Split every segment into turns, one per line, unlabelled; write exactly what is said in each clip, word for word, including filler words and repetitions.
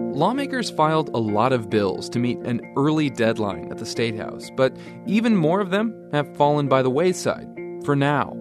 Lawmakers filed a lot of bills to meet an early deadline at the State House, but even more of them have fallen by the wayside, for now.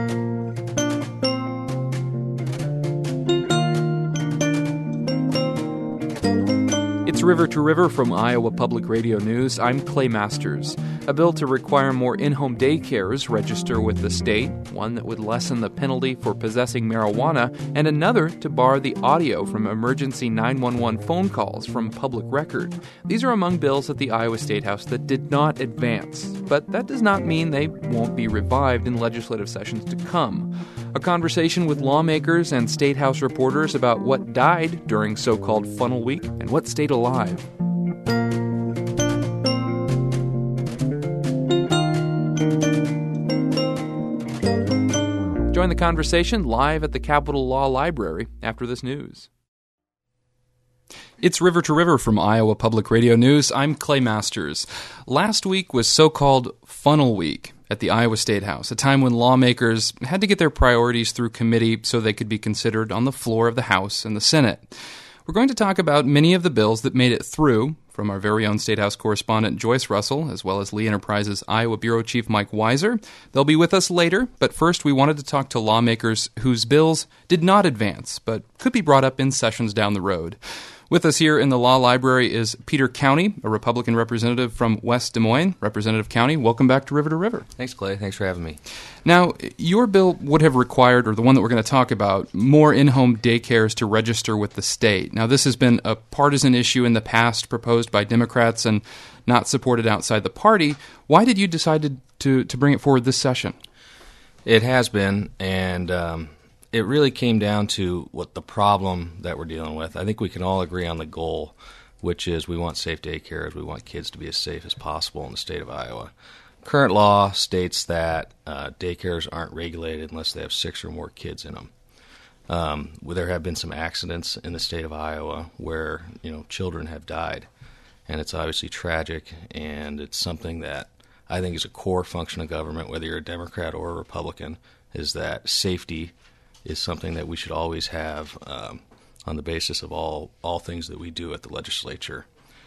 It's River to River from Iowa Public Radio News. I'm Clay Masters. A bill to require more in-home daycares register with the state, one that would lessen the penalty for possessing marijuana, and another to bar the audio from emergency nine one one phone calls from public record. These are among bills at the Iowa State House that did not advance, but that does not mean they won't be revived in legislative sessions to come. A conversation with lawmakers and State House reporters about what died during so-called Funnel Week and what stayed alive. Join the conversation live at the Capitol Law Library after this news. It's River to River from Iowa Public Radio News. I'm Clay Masters. Last week was so-called Funnel Week at the Iowa State House, a time when lawmakers had to get their priorities through committee so they could be considered on the floor of the House and the Senate. We're going to talk about many of the bills that made it through, from our very own State House correspondent Joyce Russell, as well as Lee Enterprises Iowa Bureau Chief Mike Weiser. They'll be with us later, but first we wanted to talk to lawmakers whose bills did not advance, but could be brought up in sessions down the road. With us here in the Law Library is Peter County, a Republican representative from West Des Moines. Representative County, welcome back to River to River.
Thanks, Clay. Thanks for having me.
Now, your bill would have required, or the one that we're going to talk about, more in-home daycares to register with the state. Now, this has been a partisan issue in the past, proposed by Democrats and not supported outside the party. Why did you decide to, to, to bring it forward this session?
It has been, and um, it really came down to what the problem that we're dealing with. I think we can all agree on the goal, which is we want safe daycares. We want kids to be as safe as possible in the state of Iowa. Current law states that uh, daycares aren't regulated unless they have six or more kids in them. Um, well, there have been some accidents in the state of Iowa where, you know, children have died, and it's obviously tragic, and it's something that I think is a core function of government, whether you're a Democrat or a Republican, is that safety is something that we should always have um, on the basis of all, all things that we do at the legislature.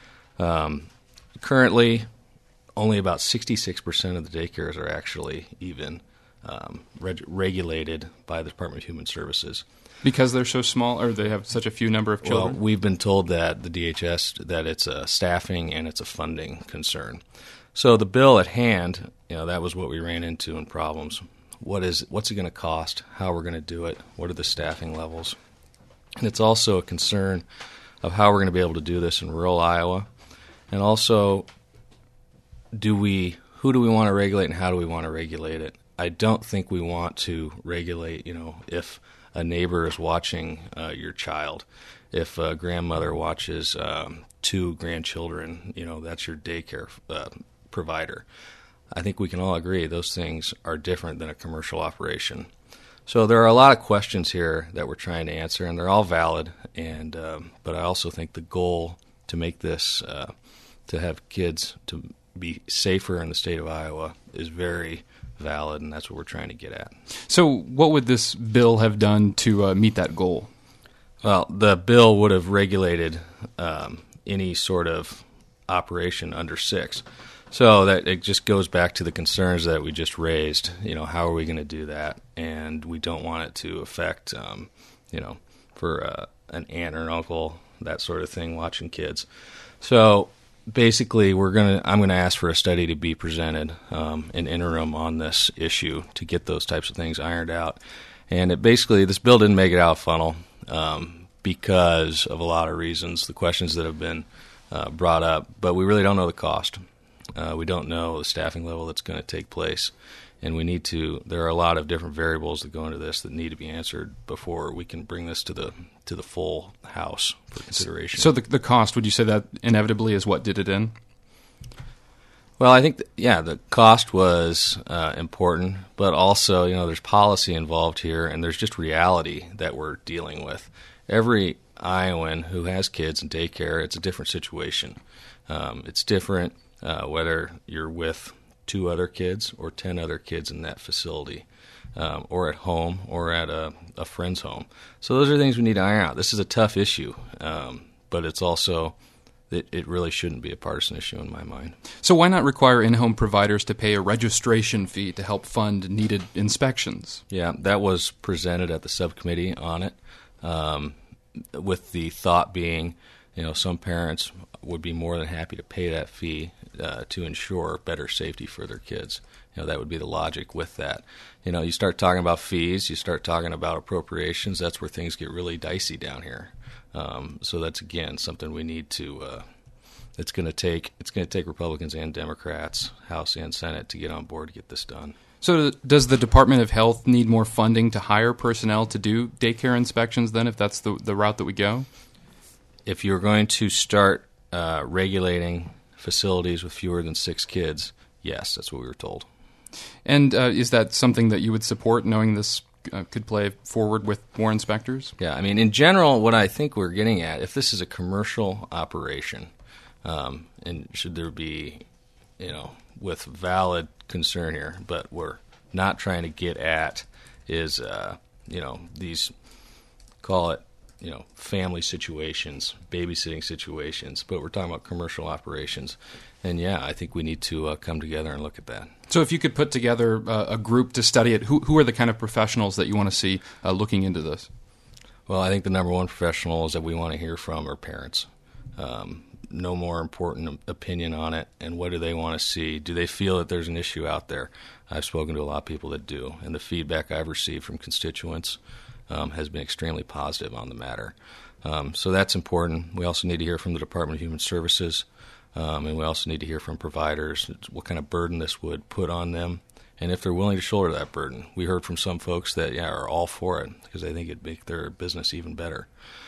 Um, currently, only about sixty-six percent of the daycares are actually even um, reg- regulated by the Department of Human Services.
Because they're so small, or they have such a few number of children?
Well, we've been told that the D H S, that it's a staffing and it's a funding concern. So the bill at hand, you know, that was what we ran into in problems. What is what's it going to cost? How we're going to do it? What are the staffing levels? And it's also a concern of how we're going to be able to do this in rural Iowa, and also do we who do we want to regulate and how do we want to regulate it? I don't think we want to regulate, you know, if a neighbor is watching uh, your child, if a grandmother watches um, two grandchildren, you know, that's your daycare uh, provider. I think we can all agree those things are different than a commercial operation. So there are a lot of questions here that we're trying to answer, and they're all valid. And um, but I also think the goal to make this, uh, to have kids to be safer in the state of Iowa is very valid, and that's what we're trying to get at.
So what would this bill have done to uh, meet that goal?
Well, the bill would have regulated um, any sort of operation under six. So that it just goes back to the concerns that we just raised. You know, how are we going to do that? And we don't want it to affect, um, you know, for uh, an aunt or an uncle, that sort of thing, watching kids. So basically, we're gonna. I'm going to ask for a study to be presented, um, an interim on this issue to get those types of things ironed out. And it basically, this bill didn't make it out of funnel um, because of a lot of reasons, the questions that have been uh, brought up, but we really don't know the cost. Uh, we don't know the staffing level that's going to take place, and we need to. There are a lot of different variables that go into this that need to be answered before we can bring this to the to the full House for consideration.
So the the cost, would you say that inevitably is what did it in?
Well, I think that, yeah, the cost was uh, important, but also, you know, there's policy involved here, and there's just reality that we're dealing with. Every Iowan who has kids in daycare, it's a different situation. Um, it's different. Uh, whether you're with two other kids or ten other kids in that facility, um, or at home or at a, a friend's home. So those are things we need to iron out. This is a tough issue um, but it's also it, it really shouldn't be a partisan issue in my mind.
So why not require in-home providers to pay a registration fee to help fund needed inspections?
Yeah, that was presented at the subcommittee on it, um, with the thought being, you know, some parents would be more than happy to pay that fee uh, to ensure better safety for their kids. You know, that would be the logic with that. You know, you start talking about fees, you start talking about appropriations, that's where things get really dicey down here. Um, so that's, again, something we need to uh, it's going to take it's going to take Republicans and Democrats, House and Senate, to get on board to get this done.
So does the Department of Health need more funding to hire personnel to do daycare inspections then, if that's the, the route that we go?
If you're going to start uh, regulating facilities with fewer than six kids, yes, that's what we were told.
And uh, is that something that you would support, knowing this uh, could play forward with more inspectors?
Yeah, I mean, in general, what I think we're getting at, if this is a commercial operation, um, and should there be, you know, with valid concern here, but we're not trying to get at is, uh, you know, these, call it, you know, family situations, babysitting situations, but we're talking about commercial operations. And, yeah, I think we need to uh, come together and look at that.
So if you could put together uh, a group to study it, who, who are the kind of professionals that you want to see uh, looking into this?
Well, I think the number one professionals that we want to hear from are parents. Um, no more important opinion on it, and what do they want to see? Do they feel that there's an issue out there? I've spoken to a lot of people that do, and the feedback I've received from constituents um, has been extremely positive on the matter. Um, so that's important. We also need to hear from the Department of Human Services, um, and we also need to hear from providers what kind of burden this would put on them, and if they're willing to shoulder that burden. We heard from some folks that yeah are all for it because they think it'd make their business even better.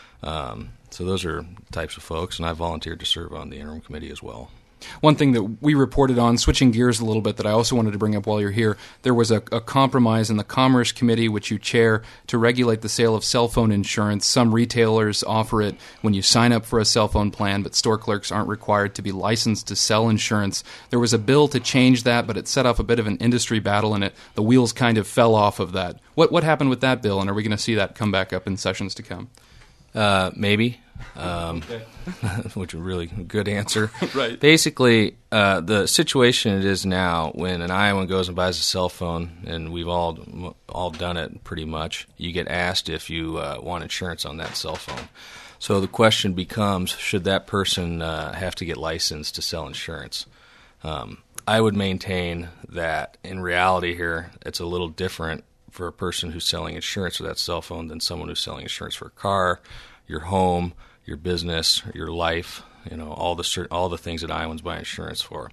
Um, so those are types of folks, and I volunteered to serve on the interim committee as well.
One thing that we reported on, switching gears a little bit, that I also wanted to bring up while you're here, there was a, a compromise in the Commerce Committee, which you chair, to regulate the sale of cell phone insurance. Some retailers offer it when you sign up for a cell phone plan, but store clerks aren't required to be licensed to sell insurance. There was a bill to change that, but it set off a bit of an industry battle, and it the wheels kind of fell off of that. What what happened with that bill, and are we going to see that come back up in sessions to come?
Uh, maybe, um, okay. Which is a really good answer.
Right.
Basically, uh, the situation it is now, when an Iowan goes and buys a cell phone, and we've all all done it pretty much, you get asked if you uh, want insurance on that cell phone. So the question becomes, should that person uh, have to get licensed to sell insurance? Um, I would maintain that in reality here, it's a little different for a person who's selling insurance for that cell phone than someone who's selling insurance for a car, your home, your business, your life, you know, all the cert- all the things that Iowans buy insurance for.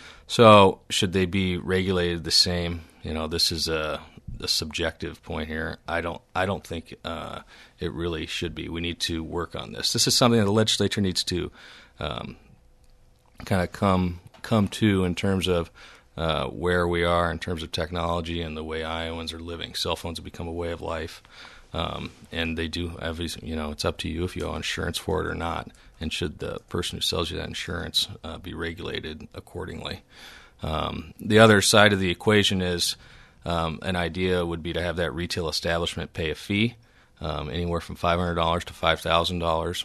So should they be regulated the same? You know, this is a, a subjective point here. I don't I don't think uh, it really should be. We need to work on this. This is something that the legislature needs to um, kind of come come to in terms of Uh, where we are in terms of technology and the way Iowans are living. Cell phones have become a way of life, um, and they do have these, you know, it's up to you if you owe insurance for it or not, and should the person who sells you that insurance uh, be regulated accordingly. Um, the other side of the equation is um, an idea would be to have that retail establishment pay a fee, um, anywhere from five hundred dollars to five thousand dollars.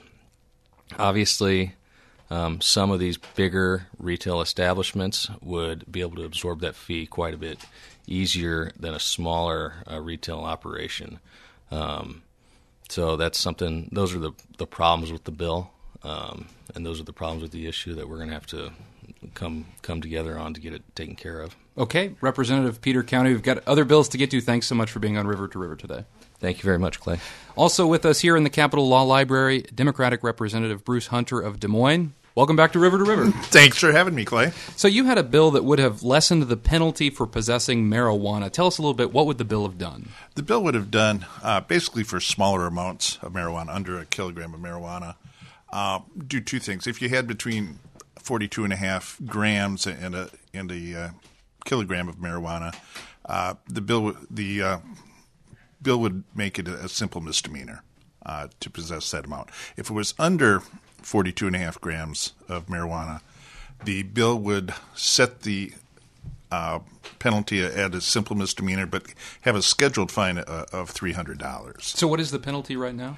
Obviously, Um, some of these bigger retail establishments would be able to absorb that fee quite a bit easier than a smaller uh, retail operation. Um, so that's something, those are the, the problems with the bill, um, and those are the problems with the issue that we're going to have to come come together on to get it taken care of.
Okay, Representative Peter County, we've got other bills to get to. Thanks so much for being on River to River today.
Thank you very much, Clay.
Also with us here in the Capitol Law Library, Democratic Representative Bruce Hunter of Des Moines. Welcome back to River to River.
Thanks for having me, Clay.
So you had a bill that would have lessened the penalty for possessing marijuana. Tell us a little bit, what would the bill have done?
The bill would have done, uh, basically for smaller amounts of marijuana, under a kilogram of marijuana, uh, do two things. If you had between forty-two and a half grams and a, and a uh, kilogram of marijuana, uh, the bill the uh, bill would make it a, a simple misdemeanor uh, to possess that amount. If it was under forty-two and a half grams of marijuana, the bill would set the uh, penalty at a simple misdemeanor, but have a scheduled fine uh, of three hundred dollars.
So what is the penalty right now?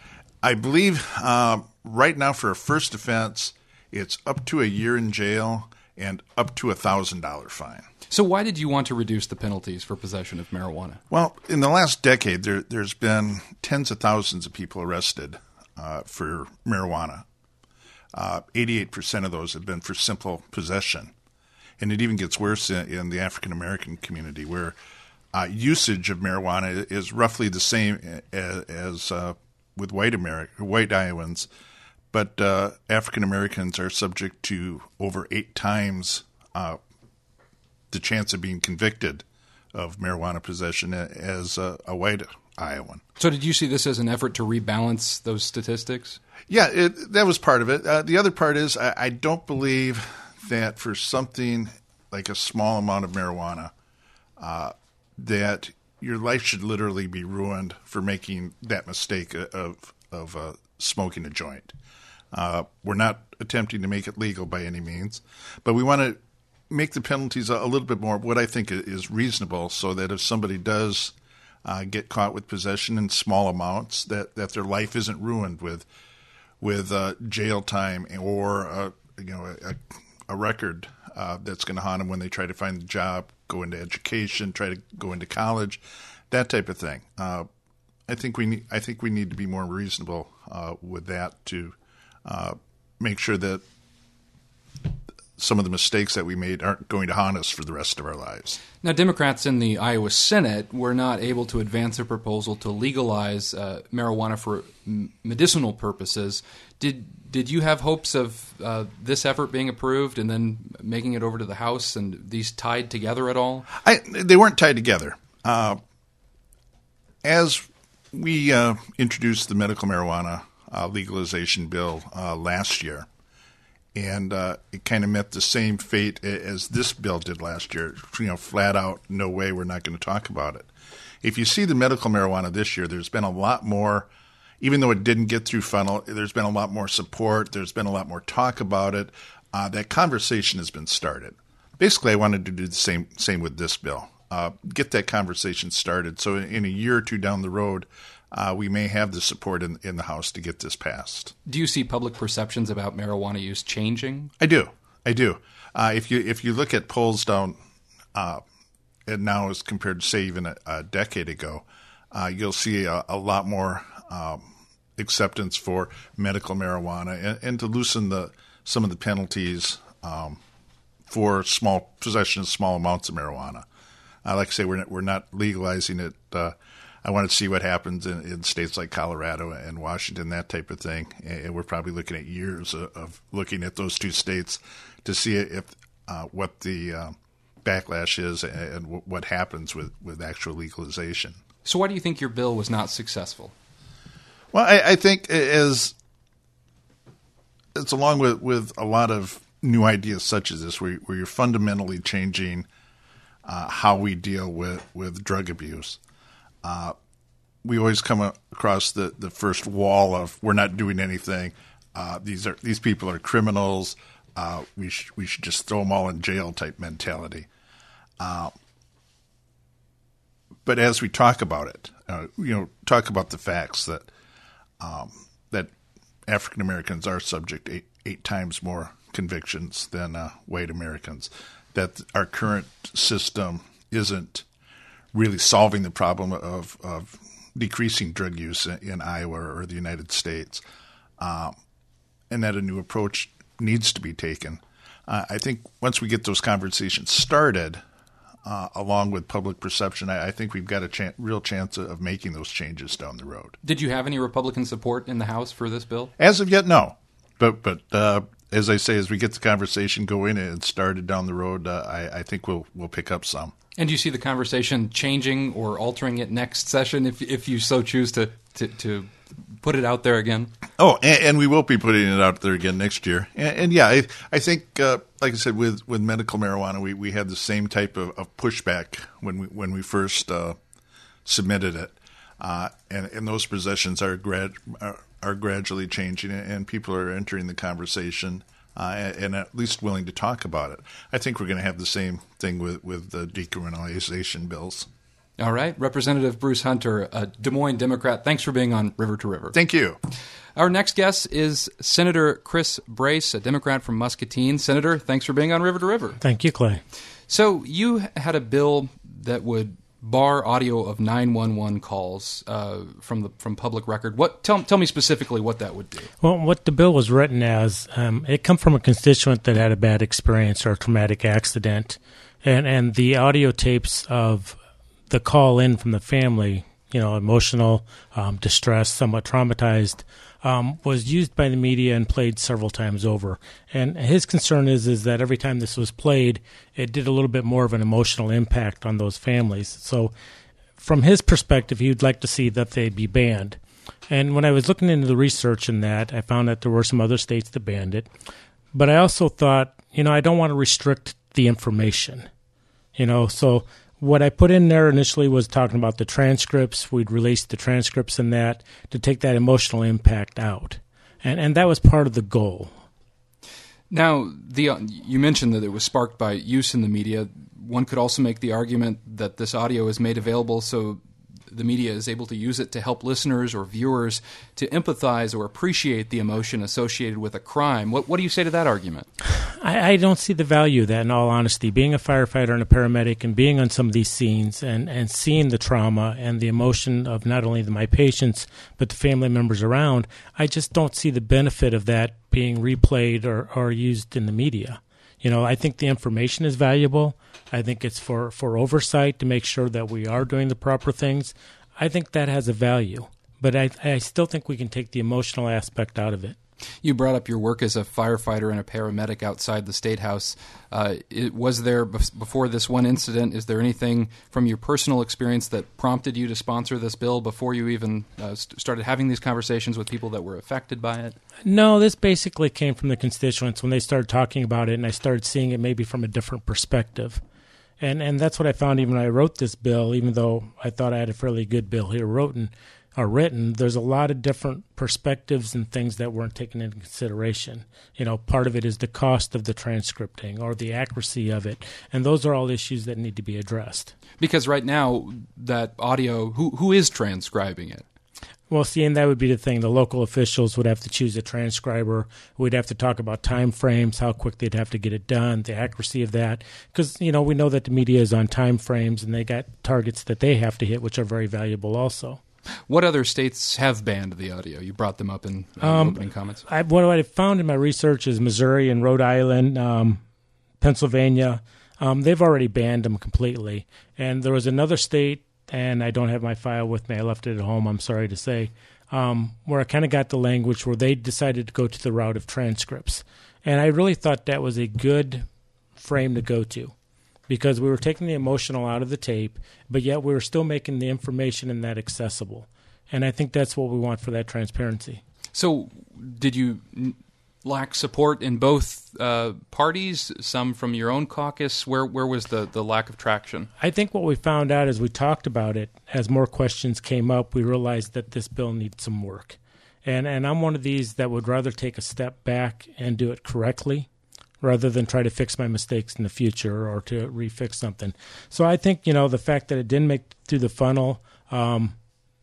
I believe uh, right now for a first offense, it's up to a year in jail and up to a one thousand dollars fine.
So why did you want to reduce the penalties for possession of marijuana?
Well, in the last decade, there, there's been tens of thousands of people arrested uh, for marijuana. Uh, eighty-eight percent of those have been for simple possession. And it even gets worse in, in the African-American community, where uh, usage of marijuana is roughly the same as, as uh, with white Ameri- white Iowans, but uh, African-Americans are subject to over eight times uh, the chance of being convicted of marijuana possession as a, a white Iowan.
So did you see this as an effort to rebalance those statistics?
Yeah, it, that was part of it. Uh, the other part is I, I don't believe that for something like a small amount of marijuana, uh, that your life should literally be ruined for making that mistake of of uh, smoking a joint. Uh, we're not attempting to make it legal by any means, but we want to make the penalties a, a little bit more what I think is reasonable, so that if somebody does uh, get caught with possession in small amounts, that, that their life isn't ruined with with uh, jail time or uh, you know a, a record uh, that's going to haunt them when they try to find a job, go into education, try to go into college, that type of thing. Uh, I think we need. I think we need to be more reasonable uh, with that to uh, make sure that some of the mistakes that we made aren't going to haunt us for the rest of our lives.
Now, Democrats in the Iowa Senate were not able to advance a proposal to legalize uh, marijuana for m- medicinal purposes. Did did you have hopes of uh, this effort being approved and then making it over to the House and these tied together at all?
I, they weren't tied together. Uh, as we uh, introduced the medical marijuana uh, legalization bill uh, last year, and uh, it kind of met the same fate as this bill did last year. You know, flat out, no way, we're not going to talk about it. If you see the medical marijuana this year, there's been a lot more, even though it didn't get through funnel, there's been a lot more support. There's been a lot more talk about it. Uh, that conversation has been started. Basically, I wanted to do the same same with this bill. Uh, get that conversation started. So in a year or two down the road, Uh, we may have the support in, in the House to get this passed.
Do you see public perceptions about marijuana use changing?
I do. I do. Uh, if you if you look at polls down uh, and now as compared to, say, even a, a decade ago, uh, you'll see a, a lot more um, acceptance for medical marijuana and, and to loosen the some of the penalties um, for small possession of small amounts of marijuana. Uh, like I say, we're not, we're not legalizing it. Uh, I want to see what happens in, in states like Colorado and Washington, that type of thing. And we're probably looking at years of, of looking at those two states to see if uh, what the uh, backlash is and w- what happens with, with actual legalization.
So why do you think your bill was not successful?
Well, I, I think as it's along with, with a lot of new ideas such as this, where, where you're fundamentally changing uh, how we deal with, with drug abuse. Uh, we always come across the, the first wall of we're not doing anything. Uh, these are these people are criminals. Uh, we sh- we should just throw them all in jail type mentality. Uh, but as we talk about it, uh, you know, talk about the facts that um, that African Americans are subject to eight, eight times more convictions than uh, white Americans. That our current system isn't really solving the problem of, of decreasing drug use in, in Iowa or the United States, um, and that a new approach needs to be taken. Uh, I think once we get those conversations started, uh, along with public perception, I, I think we've got a chan- real chance of making those changes down the road.
Did you have any Republican support in the House for this bill?
As of yet, no. But but uh, as I say, as we get the conversation going and started down the road, uh, I, I think we'll we'll pick up some.
And do you see the conversation changing or altering it next session if if you so choose to, to, to put it out there again?
Oh, and, and we will be putting it out there again next year. And, and yeah, I, I think, uh, like I said, with, with medical marijuana, we, we had the same type of, of pushback when we when we first uh, submitted it. Uh, and, and those positions are, grad, are, are gradually changing, and people are entering the conversation. Uh, and at least willing to talk about it. I think we're going to have the same thing with, with the decriminalization bills.
All right. Representative Bruce Hunter, a Des Moines Democrat, thanks for being on River to River.
Thank you.
Our next guest is Senator Chris Brace, a Democrat from Muscatine. Senator, thanks for being on River to River.
Thank you, Clay.
So you had a bill that would bar audio of nine one one calls uh, from the from public record. What tell tell me specifically what that would do?
Well, what the bill was written as, um, it come from a constituent that had a bad experience or a traumatic accident, and and the audio tapes of the call in from the family, you know, emotional, um, distressed, somewhat traumatized, um, was used by the media and played several times over. And his concern is is that every time this was played, it did a little bit more of an emotional impact on those families. So from his perspective, he would like to see that they be banned. And when I was looking into the research in that, I found that there were some other states that banned it. But I also thought, you know, I don't want to restrict the information, you know, so what I put in there initially was talking about the transcripts. We'd release the transcripts in that to take that emotional impact out. And and that was part of the goal.
Now, the uh, you mentioned that it was sparked by use in the media. One could also make the argument that this audio is made available so the media is able to use it to help listeners or viewers to empathize or appreciate the emotion associated with a crime. What, what do you say to that argument?
I, I don't see the value of that, in all honesty. Being a firefighter and a paramedic and being on some of these scenes and, and seeing the trauma and the emotion of not only the, my patients but the family members around, I just don't see the benefit of that being replayed or, or used in the media. You know, I think the information is valuable. I think it's for, for oversight to make sure that we are doing the proper things. I think that has a value. But I, I still think we can take the emotional aspect out of it.
You brought up your work as a firefighter and a paramedic outside the State House. Uh, it, was there, before this one incident, is there anything from your personal experience that prompted you to sponsor this bill before you even uh, st- started having these conversations with people that were affected by it?
No, this basically came from the constituents when they started talking about it, and I started seeing it maybe from a different perspective. And and that's what I found even when I wrote this bill, even though I thought I had a fairly good bill here written, or written, there's a lot of different perspectives and things that weren't taken into consideration. You know, part of it is the cost of the transcripting or the accuracy of it, and those are all issues that need to be addressed.
Because right now, that audio, who who is transcribing it?
Well, see, and that would be the thing. The local officials would have to choose a transcriber. We'd have to talk about time frames, how quick they'd have to get it done, the accuracy of that. Because, you know, we know that the media is on time frames, and they got targets that they have to hit, which are very valuable also.
What other states have banned the audio? You brought them up in uh,
um,
opening comments.
I, what I found in my research is Missouri and Rhode Island, um, Pennsylvania. Um, they've already banned them completely. And there was another state, and I don't have my file with me. I left it at home, I'm sorry to say, um, where I kind of got the language where they decided to go to the route of transcripts. And I really thought that was a good frame to go to, because we were taking the emotional out of the tape, but yet we were still making the information in that accessible. And I think that's what we want for that transparency.
So did you n- lack support in both uh, parties, some from your own caucus? Where where was the, the lack of traction?
I think what we found out as we talked about it, as more questions came up, we realized that this bill needs some work. And, and I'm one of these that would rather take a step back and do it correctly rather than try to fix my mistakes in the future or to refix something. So I think, you know, the fact that it didn't make it through the funnel um,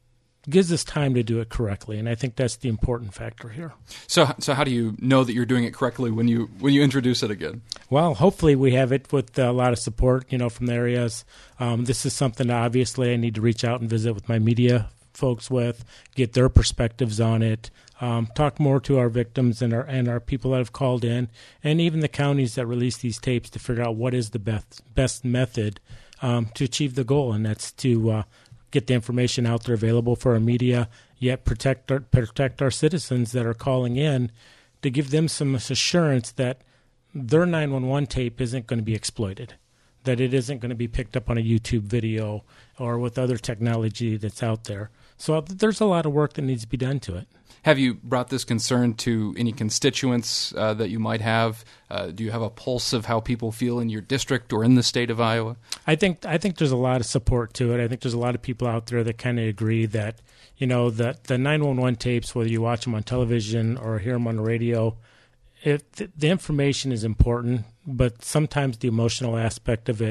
gives us time to do it correctly, and I think that's the important factor here.
So so how do you know that you're doing it correctly when you when you introduce it again?
Well, hopefully we have it with a lot of support, you know, from the areas. Um, this is something obviously I need to reach out and visit with my media folks with, get their perspectives on it, um, talk more to our victims and our and our people that have called in, and even the counties that release these tapes to figure out what is the best best method um, to achieve the goal, and that's to uh, get the information out there available for our media, yet protect our, protect our citizens that are calling in, to give them some assurance that their nine one one tape isn't going to be exploited, that it isn't going to be picked up on a YouTube video or with other technology that's out there. So there's a lot of work that needs to be done to it.
Have you brought this concern to any constituents uh, that you might have? Uh, do you have a pulse of how people feel in your district or in the state of Iowa?
I think I think there's a lot of support to it. I think there's a lot of people out there that kind of agree that, you know, that the nine one one tapes, whether you watch them on television or hear them on the radio, it, the, the information is important, but sometimes the emotional aspect of it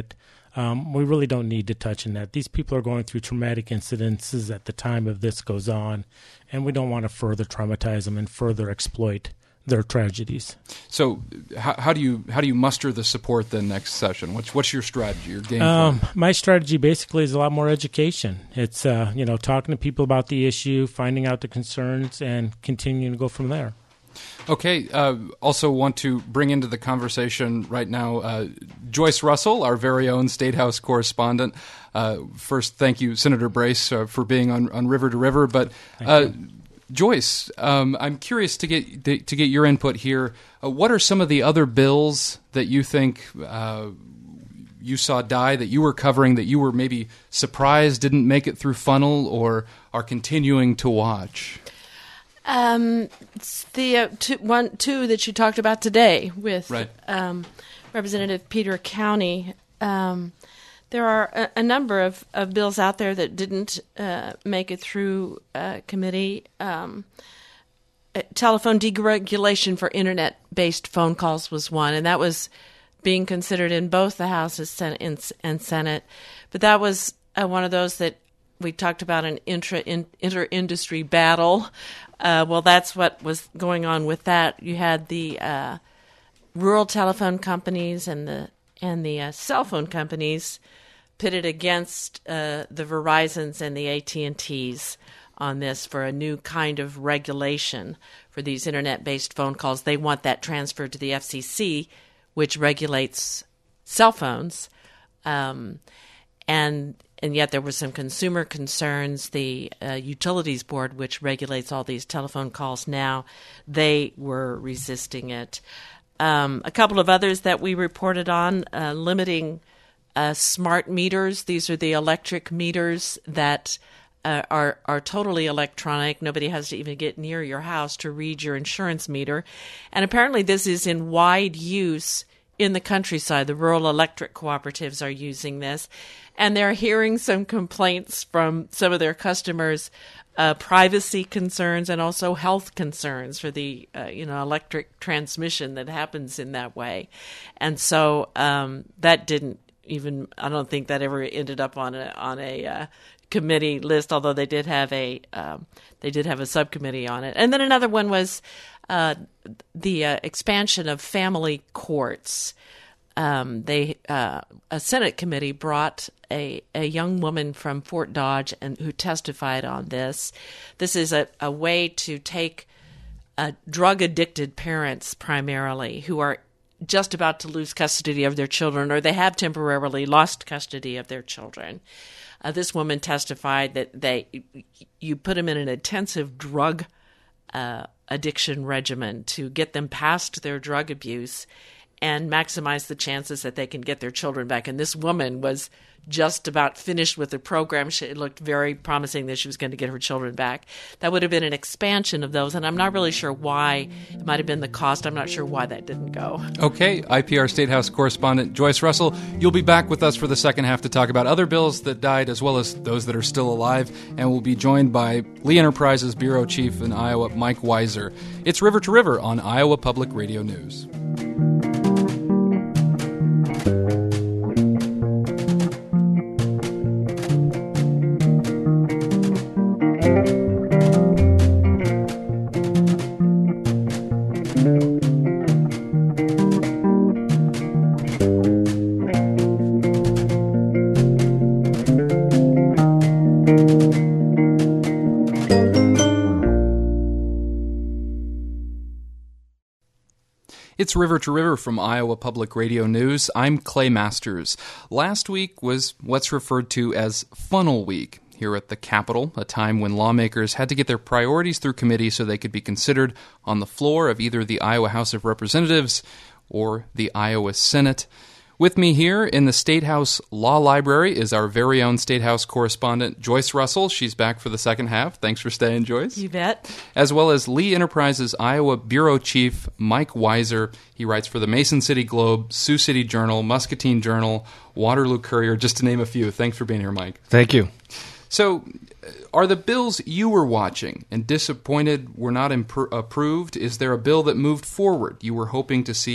Um, we really don't need to touch on that. These people are going through traumatic incidences at the time of this goes on, and we don't want to further traumatize them and further exploit their tragedies.
So, how, how do you how do you muster the support then next session? What's what's your strategy? Your game
um,
plan?
My strategy basically is a lot more education. It's uh, you know talking to people about the issue, finding out the concerns, and continuing to go from there.
Okay. Uh, also want to bring into the conversation right now uh, Joyce Russell, our very own State House correspondent. Uh, first, thank you, Senator Brace, uh, for being on, on River to River. But uh, Joyce, um, I'm curious to get to get your input here. Uh, what are some of the other bills that you think uh, you saw die that you were covering that you were maybe surprised didn't make it through funnel or are continuing to watch?
Um, it's the uh, two, one, two that you talked about today with
right.
um, Representative Peter County. Um, there are a, a number of, of bills out there that didn't uh, make it through uh, committee. Um, uh, telephone deregulation for internet-based phone calls was one, and that was being considered in both the Houses Senate and, and Senate. But that was uh, one of those that we talked about an intra in, inter-industry battle. Uh, well, that's what was going on with that. You had the uh, rural telephone companies and the and the uh, cell phone companies pitted against uh, the Verizons and the A T and T's on this for a new kind of regulation for these internet-based phone calls. They want that transferred to the F C C, which regulates cell phones, um, and. And yet there were some consumer concerns. The uh, Utilities Board, which regulates all these telephone calls now, they were resisting it. Um, a couple of others that we reported on, uh, limiting uh, smart meters. These are the electric meters that uh, are, are totally electronic. Nobody has to even get near your house to read your insurance meter. And apparently this is in wide use in the countryside. The rural electric cooperatives are using this. And they're hearing some complaints from some of their customers, uh, privacy concerns and also health concerns for the uh, you know electric transmission that happens in that way. And so um, that didn't even I don't think that ever ended up on a on a uh, committee list. Although they did have a um, they did have a subcommittee on it. And then another one was uh, the uh, expansion of family courts. Um, they uh, a Senate committee brought a, a young woman from Fort Dodge and who testified on this. This is a, a way to take uh, drug-addicted parents primarily who are just about to lose custody of their children or they have temporarily lost custody of their children. Uh, this woman testified that they you put them in an intensive drug uh, addiction regimen to get them past their drug abuse and maximize the chances that they can get their children back. And this woman was just about finished with the program. She, it looked very promising that she was going to get her children back. That would have been an expansion of those, and I'm not really sure why. It might have been the cost. I'm not sure why that didn't go.
Okay, I P R State House correspondent Joyce Russell, you'll be back with us for the second half to talk about other bills that died as well as those that are still alive, and we'll be joined by Lee Enterprises Bureau Chief in Iowa, Mike Weiser. It's River to River on Iowa Public Radio News. It's River to River from Iowa Public Radio News. I'm Clay Masters. Last week was what's referred to as Funnel Week here at the Capitol, a time when lawmakers had to get their priorities through committee so they could be considered on the floor of either the Iowa House of Representatives or the Iowa Senate. With me here in the State House Law Library is our very own State House correspondent, Joyce Russell. She's back for the second half. Thanks for staying, Joyce.
You bet.
As well as Lee Enterprises Iowa Bureau Chief Mike Weiser. He writes for the Mason City Globe, Sioux City Journal, Muscatine Journal, Waterloo Courier, just to name a few. Thanks for being here, Mike.
Thank you.
So, are the bills you were watching and disappointed were not imp- approved? Is there a bill that moved forward you were hoping to see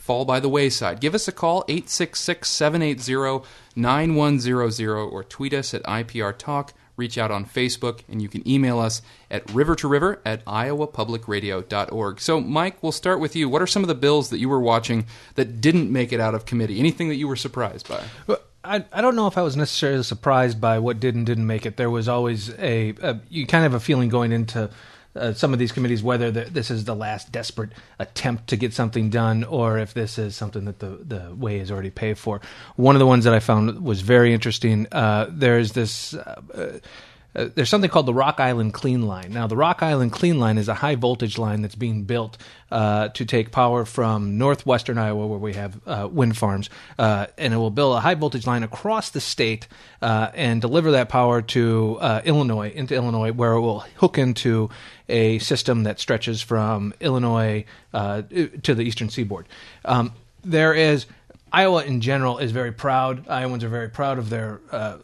fall by the wayside. Give us a call, eight six six, seven eight zero, nine one zero zero, or tweet us at I P R Talk. Reach out on Facebook, and you can email us at river to river at iowa public radio dot org. So, Mike, we'll start with you. What are some of the bills that you were watching that didn't make it out of committee? Anything that you were surprised by?
Well, I, I don't know if I was necessarily surprised by what did and didn't make it. There was always a, a you kind of have a feeling going into uh, some of these committees whether the, this is the last desperate attempt to get something done or if this is something that the, the way is already paid for. One of the ones that I found was very interesting, uh, there's this... Uh, Uh, there's something called the Rock Island Clean Line. Now, the Rock Island Clean Line is a high-voltage line that's being built uh, to take power from northwestern Iowa, where we have uh, wind farms, uh, and it will build a high-voltage line across the state uh, and deliver that power to uh, Illinois, into Illinois, where it will hook into a system that stretches from Illinois uh, to the eastern seaboard. Um, there is... Iowa in general is very proud. Iowans are very proud of their uh,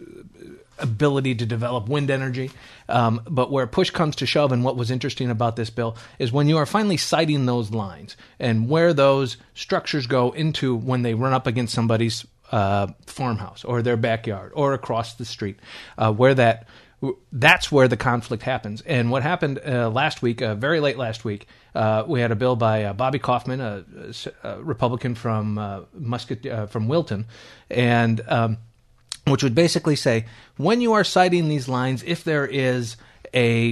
ability to develop wind energy. Um, but where push comes to shove, and what was interesting about this bill, is when you are finally siting those lines and where those structures go into when they run up against somebody's uh, farmhouse or their backyard or across the street, uh, where that that's where the conflict happens. And what happened uh, last week, uh, very late last week, uh, we had a bill by uh, Bobby Kaufman, a, a Republican from uh, Muscat, uh, from Wilton, and um, which would basically say, when you are citing these lines, if there is a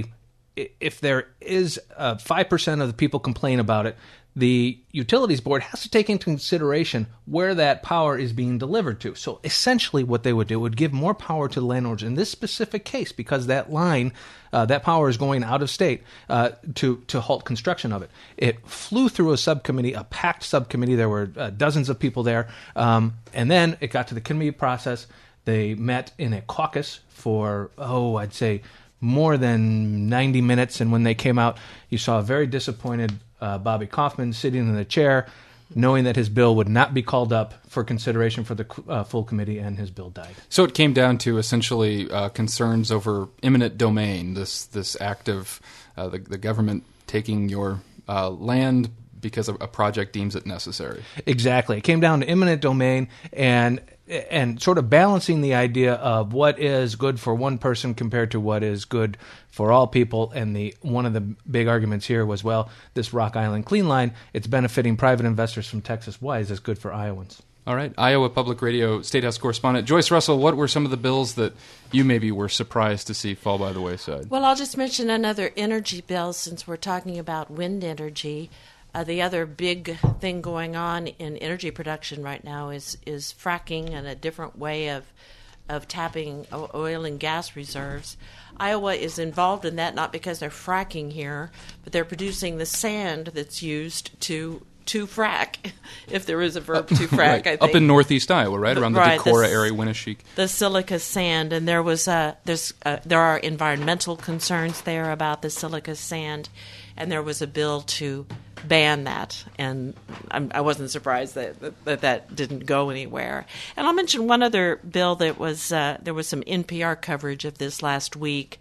if there is uh, five percent of the people complain about it, the Utilities Board has to take into consideration where that power is being delivered to. So essentially what they would do would give more power to the landlords in this specific case, because that line, uh, that power is going out of state uh, to, to halt construction of it. It flew through a subcommittee, a packed subcommittee. There were uh, dozens of people there. Um, and then it got to the committee process. They met in a caucus for, oh, I'd say more than ninety minutes. And when they came out, you saw a very disappointed Uh, Bobby Kaufman sitting in the chair, knowing that his bill would not be called up for consideration for the uh, full committee, and his bill died.
So it came down to essentially uh, concerns over eminent domain, this this act of uh, the, the government taking your uh, land because a, a project deems it necessary.
Exactly. It came down to eminent domain and and sort of balancing the idea of what is good for one person compared to what is good for all people. And the one of the big arguments here was, well, this Rock Island Clean Line, it's benefiting private investors from Texas. Why is this good for Iowans?
All right. Iowa Public Radio State House correspondent Joyce Russell, what were some of the bills that you maybe were surprised to see fall by the wayside?
Well, I'll just mention another energy bill since we're talking about wind energy. Uh, the other big thing going on in energy production right now is is fracking and a different way of of tapping oil and gas reserves. Iowa is involved in that not because they're fracking here, but they're producing the sand that's used to to frack, if there is a verb to frack.
Right.
I think.
Up in northeast Iowa, right around the
right,
Decorah
the,
area, Winneshiek.
The silica sand, and there was a there's a, there are environmental concerns there about the silica sand, and there was a bill to ban that, and I'm, I wasn't surprised that, that that didn't go anywhere. And I'll mention one other bill that was uh, there was some N P R coverage of this last week.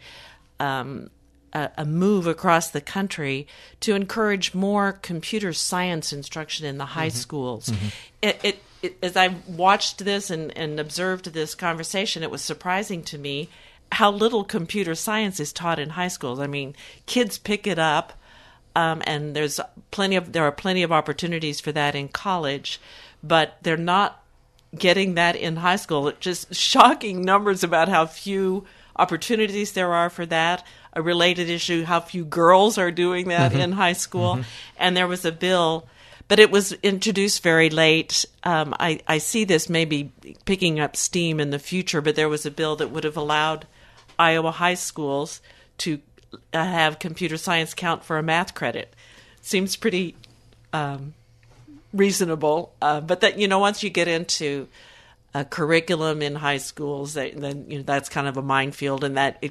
Um, a, a move across the country to encourage more computer science instruction in the high mm-hmm. schools. Mm-hmm. It, it, it, as I watched this and, and observed this conversation, it was surprising to me how little computer science is taught in high schools. I mean, kids pick it up. Um, and there's plenty of there are plenty of opportunities for that in college, but they're not getting that in high school. It's just shocking numbers about how few opportunities there are for that. A related issue: how few girls are doing that mm-hmm. in high school. Mm-hmm. And there was a bill, but it was introduced very late. Um, I, I see this maybe picking up steam in the future, but there was a bill that would have allowed Iowa high schools to have computer science count for a math credit. Seems pretty um, reasonable, uh, but that you know, once you get into a curriculum in high schools, that, then you know, that's kind of a minefield, and that it got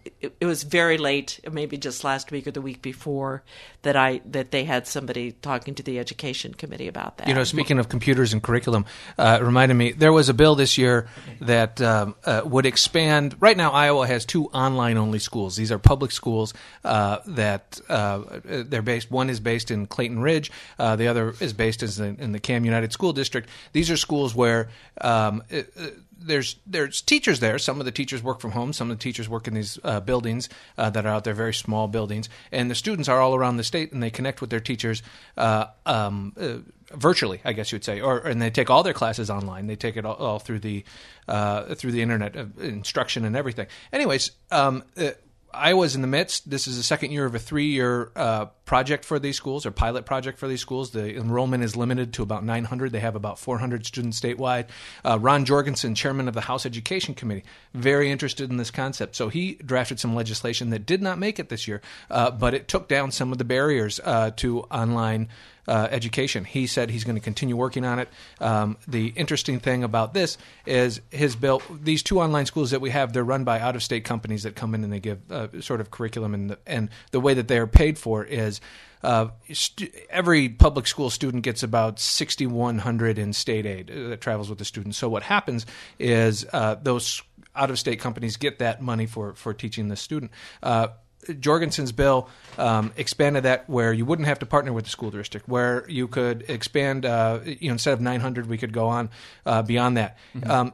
it, it was very late, maybe just last week or the week before, that I that they had somebody talking to the education committee about that.
You know, speaking of computers and curriculum, uh, it reminded me, there was a bill this year that um, uh, would expand. Right now, Iowa has two online-only schools. These are public schools uh, that uh, they're based. One is based in Clayton Ridge. Uh, the other is based in, in the Cam United School District. These are schools where um, it, There's there's teachers there. Some of the teachers work from home. Some of the teachers work in these uh, buildings uh, that are out there, very small buildings. And the students are all around the state, and they connect with their teachers uh, um, uh, virtually, I guess you would say, or and they take all their classes online. They take it all, all through the uh, through the internet uh, instruction and everything. Anyways. Um, uh, Iowa's in the midst. This is the second year of a three-year uh, project for these schools, or pilot project for these schools. The enrollment is limited to about nine hundred. They have about four hundred students statewide. Uh, Ron Jorgensen, chairman of the House Education Committee, very interested in this concept. So he drafted some legislation that did not make it this year, uh, but it took down some of the barriers uh, to online Uh, education. He said he's going to continue working on it. Um, the interesting thing about this is his bill, these two online schools that we have, they're run by out-of-state companies that come in and they give uh, sort of curriculum, and the, and the way that they're paid for is uh, st- every public school student gets about six thousand one hundred dollars in state aid uh, that travels with the student. So what happens is uh, those out-of-state companies get that money for, for teaching the student. Uh, Jorgensen's bill um, expanded that where you wouldn't have to partner with the school district, where you could expand, uh, you know, instead of nine hundred, we could go on uh, beyond that. Mm-hmm. Um,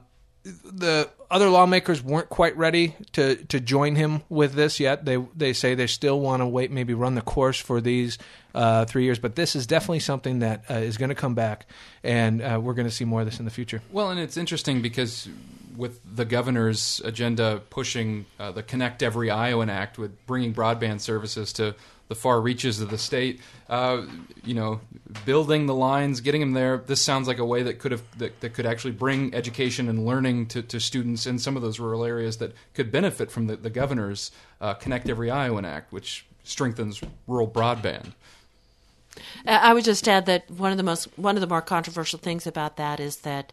the other lawmakers weren't quite ready to, to join him with this yet. They they say they still want to wait, maybe run the course for these uh, three years. But this is definitely something that uh, is going to come back, and uh, we're going to see more of this in the future.
Well, and it's interesting because with the governor's agenda pushing uh, the Connect Every Iowan Act, with bringing broadband services to the far reaches of the state, uh, you know, building the lines, getting them there. This sounds like a way that could have that, that could actually bring education and learning to, to students in some of those rural areas that could benefit from the, the governor's uh, Connect Every Iowan Act, which strengthens rural broadband.
I would just add that one of the most one of the more controversial things about that is that,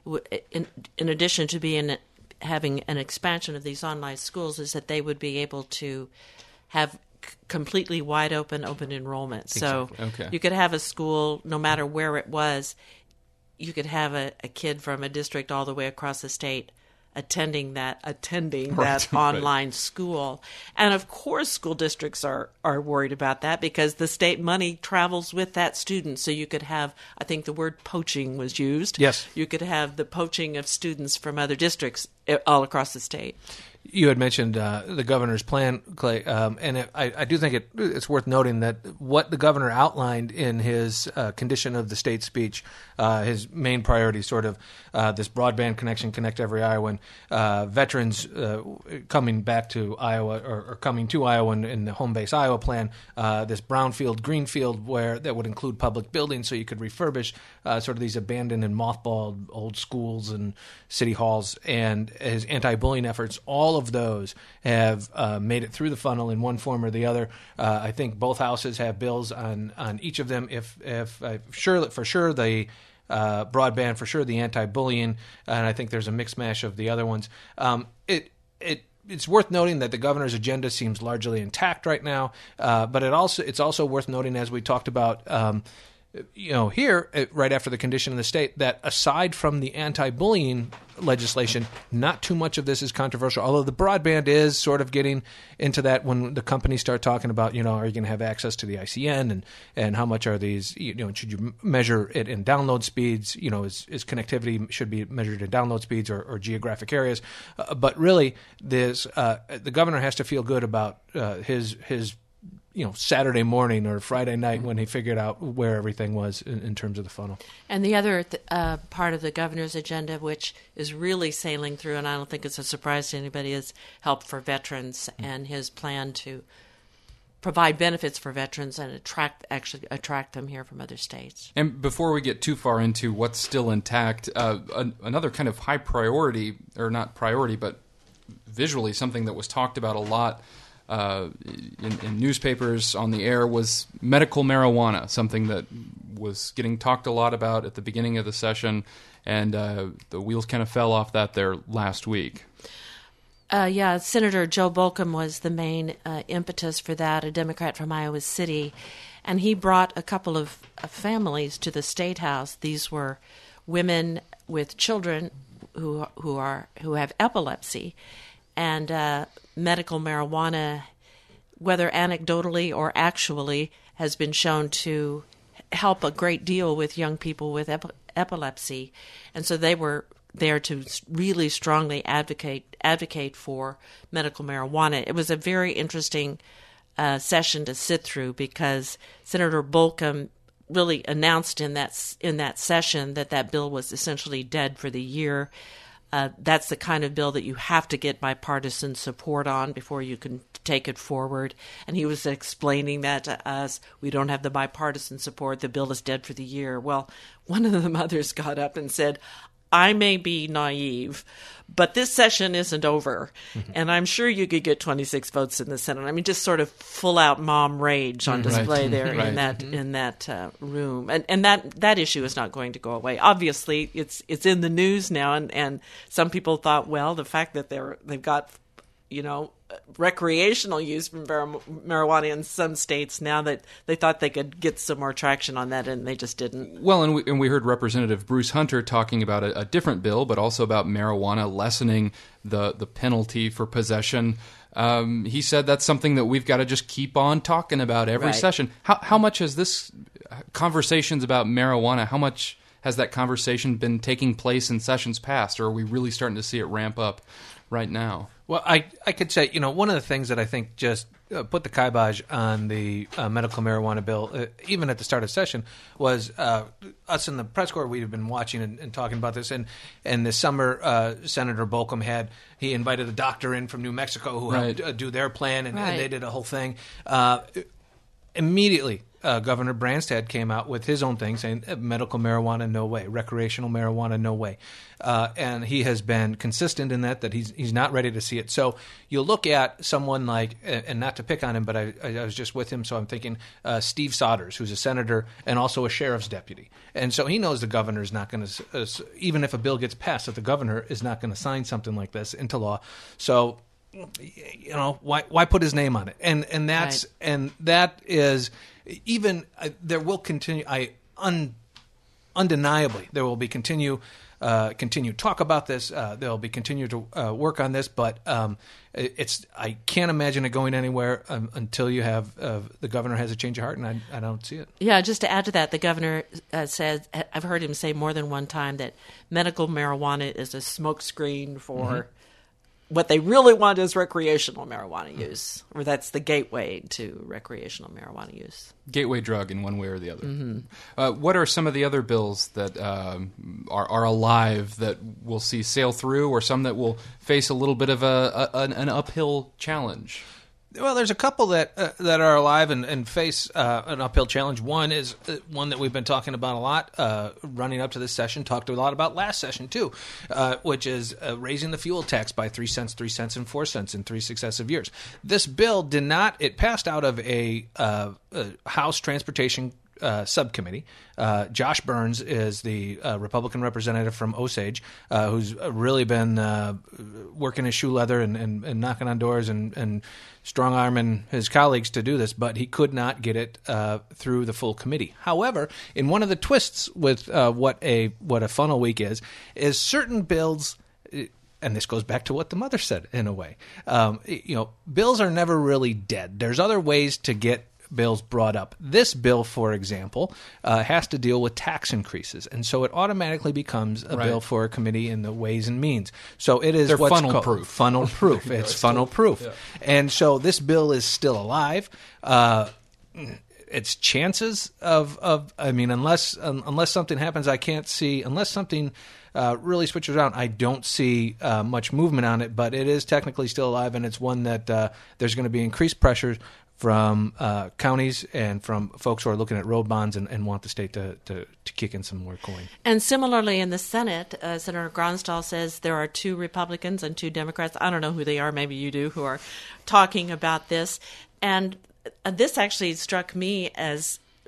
in, in addition to being having an expansion of these online schools, is that they would be able to have completely wide open open enrollment.
Exactly.
So
okay.
You could have a school, no matter where it was, you could have a, a kid from a district all the way across the state attending that attending
right.
that online right. school. And of course school districts are are worried about that, because the state money travels with that student. So you could have, I think the word poaching was used.
Yes.
You could have the poaching of students from other districts all across the state.
You had mentioned uh, the governor's plan, Clay, um, and it, I, I do think it, it's worth noting that what the governor outlined in his uh, condition of the state speech, uh, his main priority, sort of uh, this broadband connection, Connect Every Iowan, uh, veterans uh, coming back to Iowa or, or coming to Iowa in, in the Home Base Iowa plan, uh, this brownfield, greenfield, where that would include public buildings, so you could refurbish uh, sort of these abandoned and mothballed old schools and city halls, and his anti-bullying efforts. All of those have uh, made it through the funnel in one form or the other. Uh, I think both houses have bills on, on each of them. If if uh, sure for sure the uh, broadband, for sure the anti-bullying, and I think there's a mixed mash of the other ones. Um, it it. It's worth noting that the governor's agenda seems largely intact right now, uh, but it also it's also worth noting, as we talked about, um, you know, here right after the condition of the state, that aside from the anti-bullying legislation, not too much of this is controversial. Although the broadband is sort of getting into that when the companies start talking about, you know, are you going to have access to the I C N, and and how much are these, you know, should you measure it in download speeds? You know, is, is connectivity should be measured in download speeds or, or geographic areas? Uh, but really, this uh, the governor has to feel good about uh, his his. you know, Saturday morning or Friday night when he figured out where everything was in, in terms of the funnel.
And the other th- uh, part of the governor's agenda, which is really sailing through, and I don't think it's a surprise to anybody, is help for veterans mm-hmm. and his plan to provide benefits for veterans and attract actually attract them here from other states. And
before we get too far into what's still intact, uh, an, another kind of high priority, or not priority, but visually something that was talked about a lot Uh, in, in newspapers, on the air, was medical marijuana, something that was getting talked a lot about at the beginning of the session, and uh, the wheels kind of fell off that there last week.
Uh, yeah, Senator Joe Bolcom was the main uh, impetus for that, a Democrat from Iowa City. And he brought a couple of, of families to the State House. These were women with children who who are who have epilepsy, and uh, medical marijuana, whether anecdotally or actually, has been shown to help a great deal with young people with ep- epilepsy. And so they were there to really strongly advocate advocate for medical marijuana. It was a very interesting uh, session to sit through because Senator Bolcom really announced in that in that session that that bill was essentially dead for the year. Uh, that's the kind of bill that you have to get bipartisan support on before you can take it forward. And he was explaining that to us. We don't have the bipartisan support. The bill is dead for the year. Well, one of the mothers got up and said, I may be naive, but this session isn't over. Mm-hmm. And I'm sure you could get twenty-six votes in the Senate. I mean, just sort of full out mom rage on display right. there right. in that mm-hmm. in that uh, room. And and that, that issue is not going to go away. Obviously, it's it's in the news now, and, and some people thought, well, the fact that they're they've got, you know, recreational use from marijuana in some states now, that they thought they could get some more traction on that, and they just didn't.
Well, and we, and we heard Representative Bruce Hunter talking about a, a different bill, but also about marijuana lessening the, the penalty for possession. Um, he said that's something that we've got to just keep on talking about every
right.
session. How, how much has this conversations about marijuana, how much has that conversation been taking place in sessions past, or are we really starting to see it ramp up right now?
Well, I, I could say, you know, one of the things that I think just uh, put the kibosh on the uh, medical marijuana bill, uh, even at the start of session, was uh, us in the press corps. We had been watching and, and talking about this. And, and this summer, uh, Senator Bolcom had, he invited a doctor in from New Mexico who
right.
helped uh, do their plan, and,
right.
and they did a whole thing. Uh, immediately, Uh, Governor Branstad came out with his own thing saying medical marijuana, no way. Recreational marijuana, no way. Uh, and he has been consistent in that, that he's he's not ready to see it. So you look at someone like, and not to pick on him, but I, I was just with him, so I'm thinking uh, Steve Sodders, who's a senator and also a sheriff's deputy. And so he knows the governor is not going to, uh, even if a bill gets passed, that the governor is not going to sign something like this into law. So, you know, why why put his name on it? And and that's right. and that is even uh, there will continue. I un, undeniably there will be continue uh, continue talk about this. Uh, there will be continue to uh, work on this, but um, it's I can't imagine it going anywhere um, until you have uh, the governor has a change of heart, and I, I don't see it.
Yeah, just to add to that, the governor uh, says, I've heard him say more than one time that medical marijuana is a smokescreen for. Mm-hmm. What they really want is recreational marijuana use, or that's the gateway to recreational marijuana use.
Gateway drug in one way or the other.
Mm-hmm.
Uh, what are some of the other bills that um, are, are alive that we'll see sail through, or some that will face a little bit of a, a an, an uphill challenge?
Well, there's a couple that uh, that are alive and, and face uh, an uphill challenge. One is uh, one that we've been talking about a lot uh, running up to this session, talked a lot about last session too, uh, which is uh, raising the fuel tax by three cents, three cents, and four cents in three successive years. This bill did not, it passed out of a, uh, a House Transportation Uh, subcommittee. Uh, Josh Burns is the uh, Republican representative from Osage, uh, who's really been uh, working his shoe leather and, and, and knocking on doors and, and strong-arming his colleagues to do this, but he could not get it uh, through the full committee. However, in one of the twists with uh, what a what a funnel week is, is certain bills, and this goes back to what the mother said in a way, um, you know, bills are never really dead. There's other ways to get bills brought up. This bill, for example, uh, has to deal with tax increases, and so it automatically becomes a
right.
bill for a committee in the Ways and Means. So it is
They're
what's
funnel
called
proof.
funnel proof. It's funnel proof, yeah. And so this bill is still alive. Uh, its chances of, of I mean, unless um, unless something happens, I can't see unless something. Uh, really switches around. I don't see uh, much movement on it, but it is technically still alive, and it's one that uh, there's going to be increased pressure from uh, counties and from folks who are looking at road bonds and, and want the state to, to, to kick in some more coin.
And similarly in the Senate, uh, Senator Gronstal says there are two Republicans and two Democrats. I don't know who they are, maybe you do, who are talking about this. And uh, this actually struck me as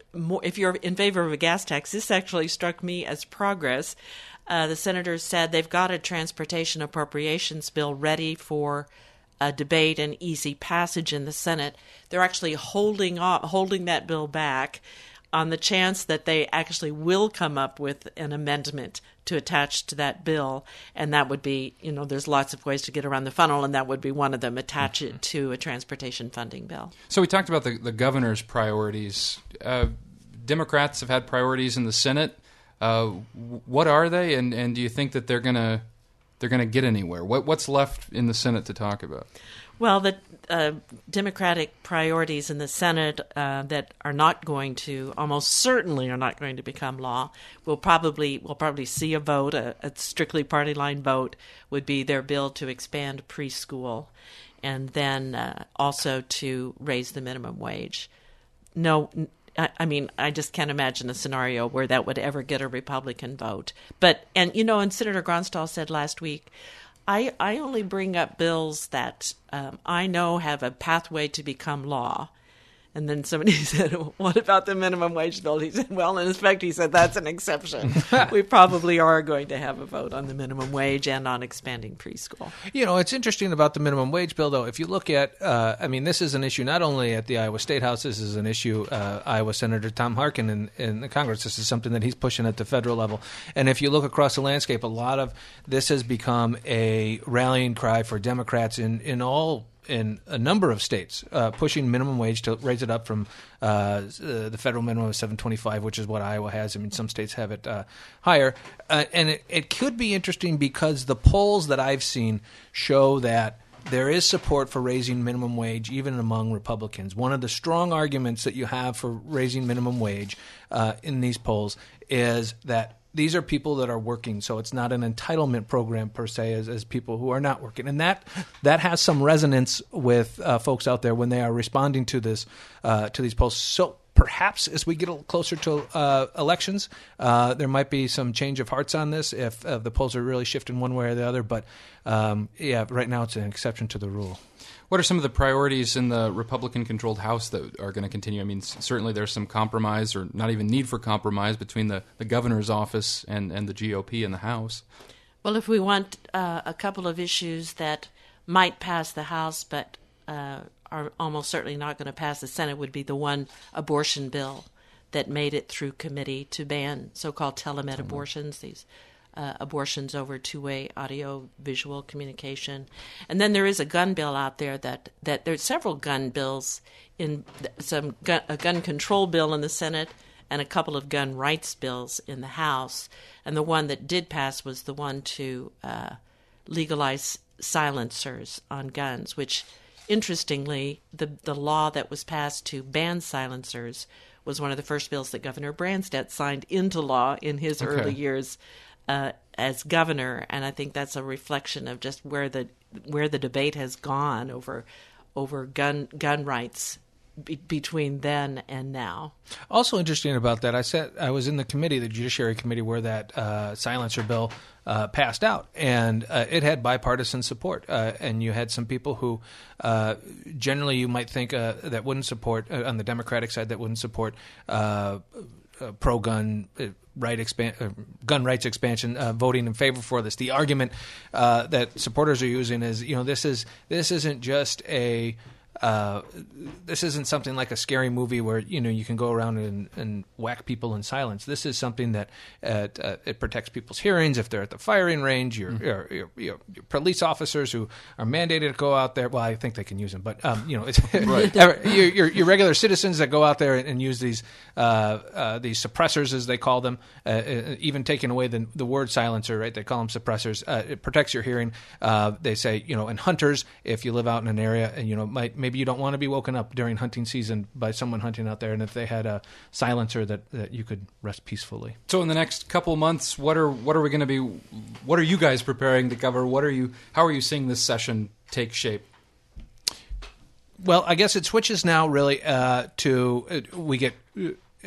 more, if you're in favor of a gas tax, this actually struck me as progress. Uh, the senators said they've got a transportation appropriations bill ready for a debate and easy passage in the Senate. They're actually holding off, holding that bill back on the chance that they actually will come up with an amendment to attach to that bill. And that would be, you know, there's lots of ways to get around the funnel, and that would be one of them, attach it to a transportation funding bill.
So we talked about the, the governor's priorities. Uh, Democrats have had priorities in the Senate. Uh, what are they, and, and do you think that they're gonna they're gonna get anywhere? What what's left in the Senate to talk about?
Well, the uh, Democratic priorities in the Senate uh, that are not going to, almost certainly are not going to become law, will probably will probably see a vote, a, a strictly party line vote, would be their bill to expand preschool, and then uh, also to raise the minimum wage. No. I mean, I just can't imagine a scenario where that would ever get a Republican vote. But, and, you know, and Senator Gronstal said last week, I, I only bring up bills that um, I know have a pathway to become law. And then somebody said, what about the minimum wage bill? He said, well, in effect, he said, that's an exception. We probably are going to have a vote on the minimum wage and on expanding preschool.
You know, it's interesting about the minimum wage bill, though. If you look at, uh, I mean, this is an issue not only at the Iowa State House, this is an issue, uh, Iowa Senator Tom Harkin in, in the Congress, this is something that he's pushing at the federal level. And if you look across the landscape, a lot of this has become a rallying cry for Democrats in, in all in a number of states, uh, pushing minimum wage to raise it up from uh, uh, the federal minimum of seven twenty-five, which is what Iowa has. I mean, some states have it uh, higher. Uh, and it, it could be interesting because the polls that I've seen show that there is support for raising minimum wage even among Republicans. One of the strong arguments that you have for raising minimum wage uh, in these polls is that these are people that are working, so it's not an entitlement program per se as, as people who are not working. And that that has some resonance with uh, folks out there when they are responding to this uh, to these polls. So perhaps as we get a little closer to uh, elections, uh, there might be some change of hearts on this if uh, the polls are really shifting one way or the other. But um, yeah, right now it's an exception to the rule.
What are some of the priorities in the Republican-controlled House that are going to continue? I mean, certainly there's some compromise or not even need for compromise between the, the governor's office and, and the G O P in the House.
Well, if we want uh, a couple of issues that might pass the House but uh, are almost certainly not going to pass the Senate, would be the one abortion bill that made it through committee to ban so-called telemed mm-hmm. abortions, these Uh, abortions over two-way audio-visual communication. And then there is a gun bill out there that, that there's several gun bills, in some gun, a gun control bill in the Senate and a couple of gun rights bills in the House. And the one that did pass was the one to uh, legalize silencers on guns, which, interestingly, the, the law that was passed to ban silencers was one of the first bills that Governor Branstad signed into law in his okay. early years Uh, as governor, and I think that's a reflection of just where the where the debate has gone over over gun gun rights be, between then and now.
Also interesting about that, I said I was in the committee, the Judiciary Committee, where that uh, silencer bill uh, passed out, and uh, it had bipartisan support. Uh, and you had some people who uh, generally you might think uh, that wouldn't support uh, on the Democratic side that wouldn't support uh, uh, pro-gun. Uh, Right, expand, uh, gun rights expansion, uh, voting in favor for this. The argument uh, that supporters are using is, you know, this is this isn't just a uh, this isn't something like a scary movie where you know you can go around and, and whack people in silence. This is something that uh, uh, it protects people's hearings if they're at the firing range. Your, mm-hmm. your, your, your, your police officers who are mandated to go out there. Well, I think they can use them, but um, you know, it's right. your, your, your regular citizens that go out there and, and use these uh, uh, these suppressors, as they call them, uh, even taking away the the word silencer, right? They call them suppressors. Uh, it protects your hearing. Uh, they say, you know, and hunters, if you live out in an area and you know might. Maybe you don't want to be woken up during hunting season by someone hunting out there, and if they had a silencer that, that you could rest peacefully.
So in the next couple months, what are what are we going to be? What are you guys preparing to cover? What are you? How are you seeing this session take shape?
Well, I guess it switches now really uh, to uh, we get. Uh,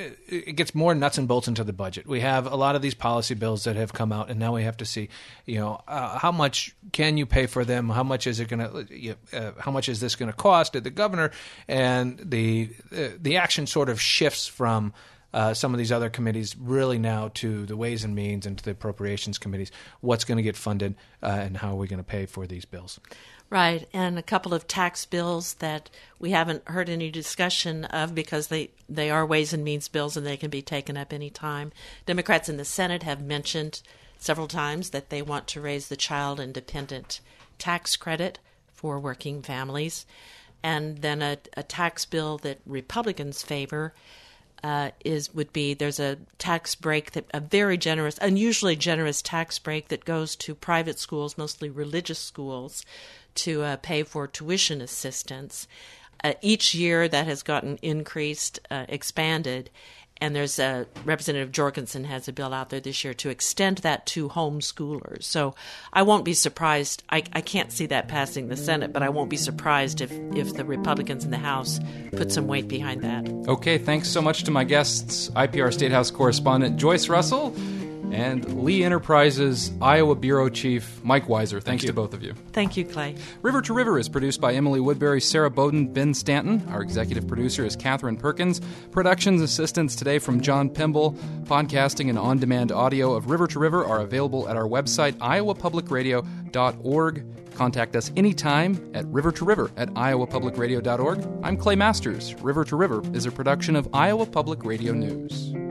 it, it gets more nuts and bolts into the budget. We have a lot of these policy bills that have come out, and now we have to see, you know, uh, how much can you pay for them? How much is it going to? Uh, how much is this going to cost? Did the governor and the uh, the action sort of shifts from Uh, some of these other committees really now to the Ways and Means and to the Appropriations Committees. What's going to get funded uh, and how are we going to pay for these bills?
Right, and a couple of tax bills that we haven't heard any discussion of because they, they are Ways and Means bills and they can be taken up any time. Democrats in the Senate have mentioned several times that they want to raise the child and dependent tax credit for working families. And then a, a tax bill that Republicans favor Uh, is would be there's a tax break that a very generous, unusually generous tax break that goes to private schools, mostly religious schools, to uh, pay for tuition assistance. Uh, each year that has gotten increased, uh, expanded, and there's a Representative Jorgensen has a bill out there this year to extend that to homeschoolers. So I won't be surprised. I, I can't see that passing the Senate, but I won't be surprised if, if the Republicans in the House put some weight behind that.
Okay, thanks so much to my guests, I P R State House correspondent Joyce Russell and Lee Enterprises Iowa Bureau Chief Mike Weiser. Thanks
Thank
to both of you.
Thank you, Clay.
River to River is produced by Emily Woodbury, Sarah Bowden, Ben Stanton. Our executive producer is Catherine Perkins. Productions assistance today from John Pimble. Podcasting and on-demand audio of River to River are available at our website, iowa public radio dot org. Contact us anytime at river to river at iowa public radio dot org. I'm Clay Masters. River to River is a production of Iowa Public Radio News.